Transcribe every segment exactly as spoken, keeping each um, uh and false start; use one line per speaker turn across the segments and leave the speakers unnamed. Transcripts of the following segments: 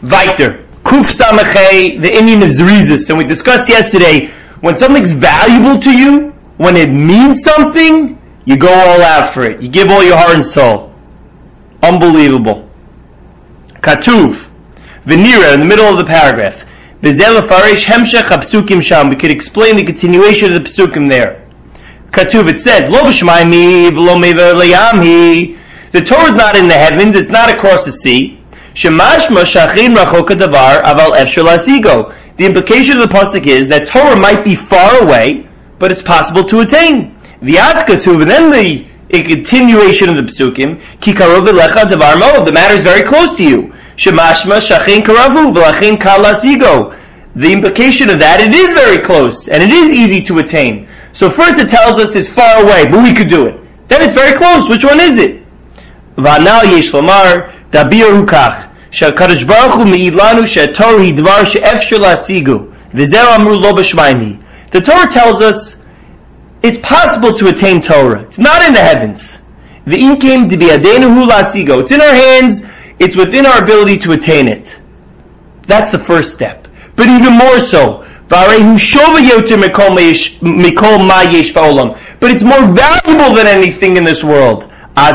Weiter. Kuf Samachay, the Indian of Zerizus. And we discussed yesterday, when something's valuable to you, when it means something, you go all out for it. You give all your heart and soul. Unbelievable. Katuv. Venira, in the middle of the paragraph. Bezel Farish Hemshech HaPsukim Sham. We could explain the continuation of the Psukim there. Katuv, it says, Lo b'shmaymi v'lo mever leyamhi. The Torah is not in the heavens, it's not across the sea. Shemashma shachin rachok hadavar aval efshel lasigo. The implication of the pasuk is that Torah might be far away, but it's possible to attain. V'yaz katuv, and then the a continuation of the psukim, ki karov elecha davar mo. The matter is very close to you. Shemashma shachin karavu v'lachin kal lasigo. The implication of that, it is very close, and it is easy to attain. So first it tells us it's far away, but we could do it. Then it's very close. Which one is it? V'anal yesh lomar dabir hukach she'akadosh baruch hu me'id lanu she'torah hi dvar she'efshel lasigu v'zeh amru lo b'shmaymi. The Torah tells us it's possible to attain Torah. It's not in the heavens. V'im kim d'biyadeinu hu lasigo. It's in our hands. It's within our ability to attain it. That's the first step. But even more so, v'arehu shova yoter mikol ma yesh ba'olam. But it's more valuable than anything in this world. Then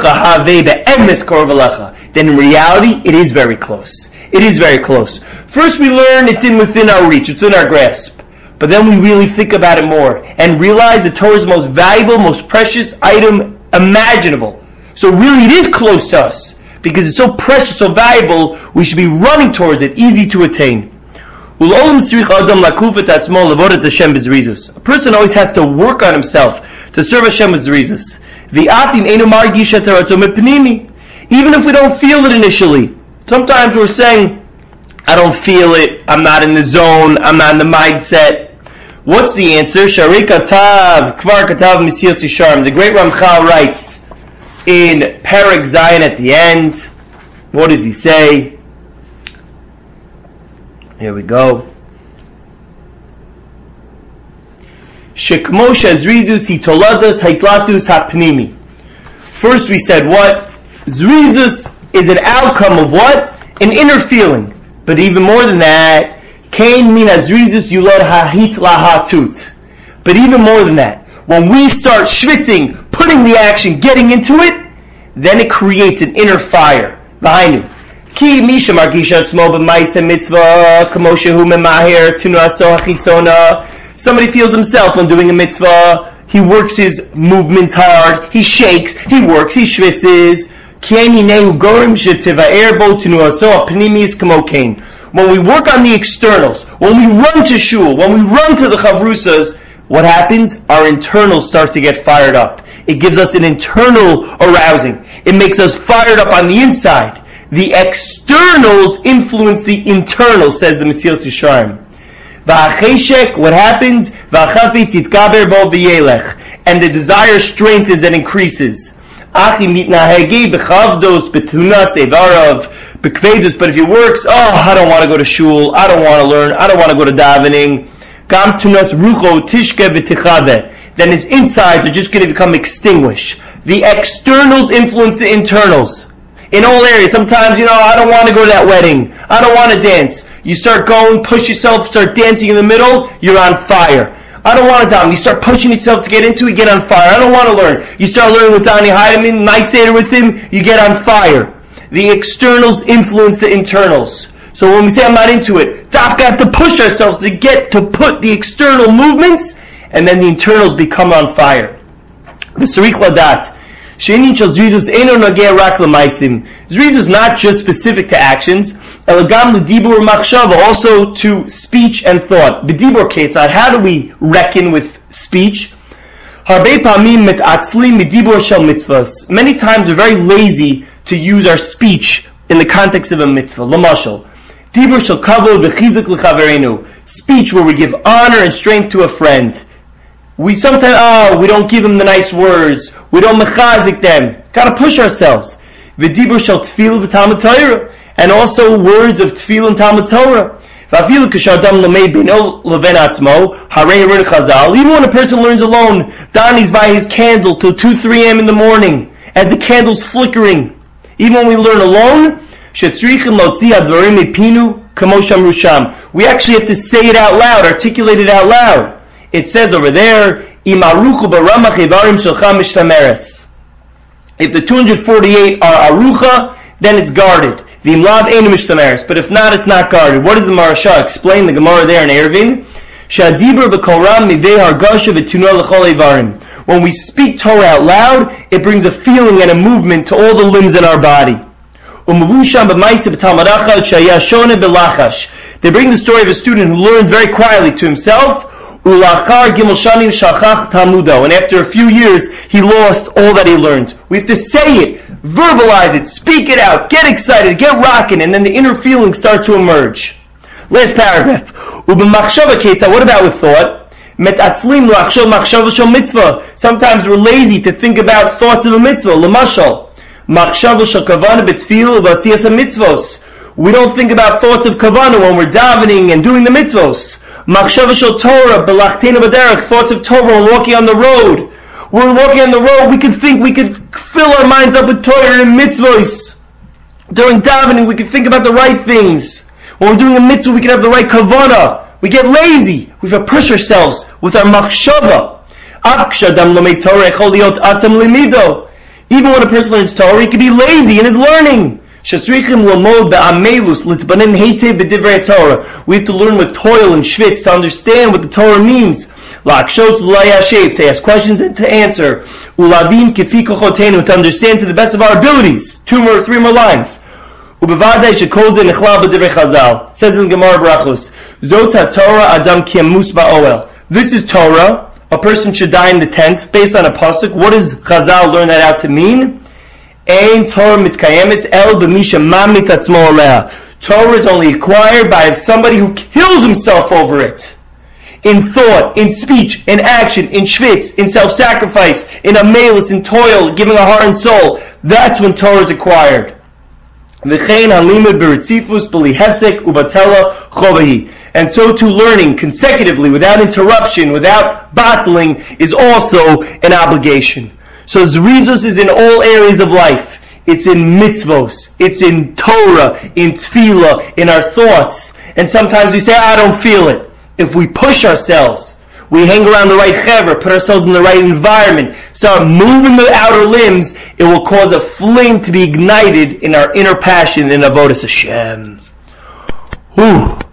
in reality, it is very close. It is very close. First we learn it's in within our reach, it's in our grasp. But then we really think about it more and realize the Torah is the most valuable, most precious item imaginable. So really it is close to us. Because it's so precious, so valuable, we should be running towards it, easy to attain. A person always has to work on himself to serve Hashem with zerizus. Even if we don't feel it initially. Sometimes we're saying, I don't feel it, I'm not in the zone, I'm not in the mindset. What's the answer? Shari Katav, Kvar Katav Mesilas Yesharim. The great Ramchal writes in Perek Zion at the end. What does he say? Here we go. Shekmo shazrizus hitoladas haitlatus hapnimi. First we said what? Zrizus is an outcome of what? An inner feeling. But even more than that, kain min hazrizus yulad hahit lahatut. But even more than that, when we start schwitzing, putting the action, getting into it, then it creates an inner fire. V'hainu. Ki misha margisha tzmo b'maisa mitzvah kamo shehu memahir tunaso hachitzona. Somebody feels himself when doing a mitzvah. He works his movements hard. He shakes. He works. He schwitzes. When we work on the externals, when we run to shul, when we run to the chavrusas, what happens? Our internals start to get fired up. It gives us an internal arousing. It makes us fired up on the inside. The externals influence the internal, says the Mesilas Yesharim. What happens? And the desire strengthens and increases. But if he works, oh, I don't want to go to shul, I don't want to learn, I don't want to go to davening, then his insides are just going to become extinguished. The externals influence the internals. In all areas, sometimes, you know, I don't want to go to that wedding. I don't want to dance. You start going, push yourself, start dancing in the middle, you're on fire. I don't want to down. You start pushing yourself to get into it, you get on fire. I don't want to learn. You start learning with Dani Heidemann, night Seder with him, you get on fire. The externals influence the internals. So when we say I'm not into it, Dafka have to push ourselves to get to put the external movements, and then the internals become on fire. V'sarich ladat. Zrizus is not just specific to actions, also to speech and thought. How do we reckon with speech? Many times we're very lazy to use our speech in the context of a mitzvah. Speech where we give honor and strength to a friend. We sometimes, oh, we don't give them the nice words. We don't mechazik them. Gotta push ourselves. V'dibur shel tefillah v'talmud Torah. And also words of tefillah and Talmud Torah. V'afilu k'shadam l'mei bino leven atzmo, harei harin chazal. Even when a person learns alone, Donnie's by his candle till two, three a.m. in the morning, as the candle's flickering. Even when we learn alone, shetzrichim lotzi advarim mipinu kamo shamru sham. We actually have to say it out loud, articulate it out loud. It says over there, im aruchu baramach evarim shelcha mishtameres. If the two hundred forty-eight are arucha, then it's guarded. V'im lav einu mishtameres. But if not, it's not guarded. What does the Marasha explain? The Gemara there in Eruvin. Shadibur b'koram mivei hargasha v'tunah l'chol evarim. When we speak Torah out loud, it brings a feeling and a movement to all the limbs in our body. They bring the story of a student who learns very quietly to himself, and after a few years, he lost all that he learned. We have to say it, verbalize it, speak it out, get excited, get rocking, and then the inner feelings start to emerge. Last paragraph. What about with thought? Sometimes we're lazy to think about thoughts of a mitzvah. We don't think about thoughts of kavanah when we're davening and doing the mitzvos. Thoughts of Torah when we're walking on the road. When we're walking on the road, we could think, we could fill our minds up with Torah and mitzvos. During davening, we could think about the right things. When we're doing a mitzvah, we can have the right kavanah. We get lazy. We have to push ourselves with our machshava. Even when a person learns Torah, he can be lazy in his learning. We have to learn with toil and schwitz to understand what the Torah means. To ask questions and to answer. To understand to the best of our abilities. Two more, three more lines. Says in Gemara Brachos, Zota Torah Adam Kiamus Ba'oel. This is Torah. A person should die in the tent based on a pasuk. What does Chazal learn that out to mean? Ein Torah mitkayemis el b'misha mamit atzmo alea. Torah is only acquired by somebody who kills himself over it. In thought, in speech, in action, in shvitz, in self-sacrifice, in amelus, in toil, giving a heart and soul. That's when Torah is acquired. And so too learning consecutively, without interruption, without battling, is also an obligation. So Zrizos is in all areas of life. It's in mitzvos, it's in Torah, in tefillah, in our thoughts. And sometimes we say, I don't feel it. If we push ourselves, we hang around the right chever, put ourselves in the right environment, start moving the outer limbs, it will cause a flame to be ignited in our inner passion in Avodas Hashem. Whew.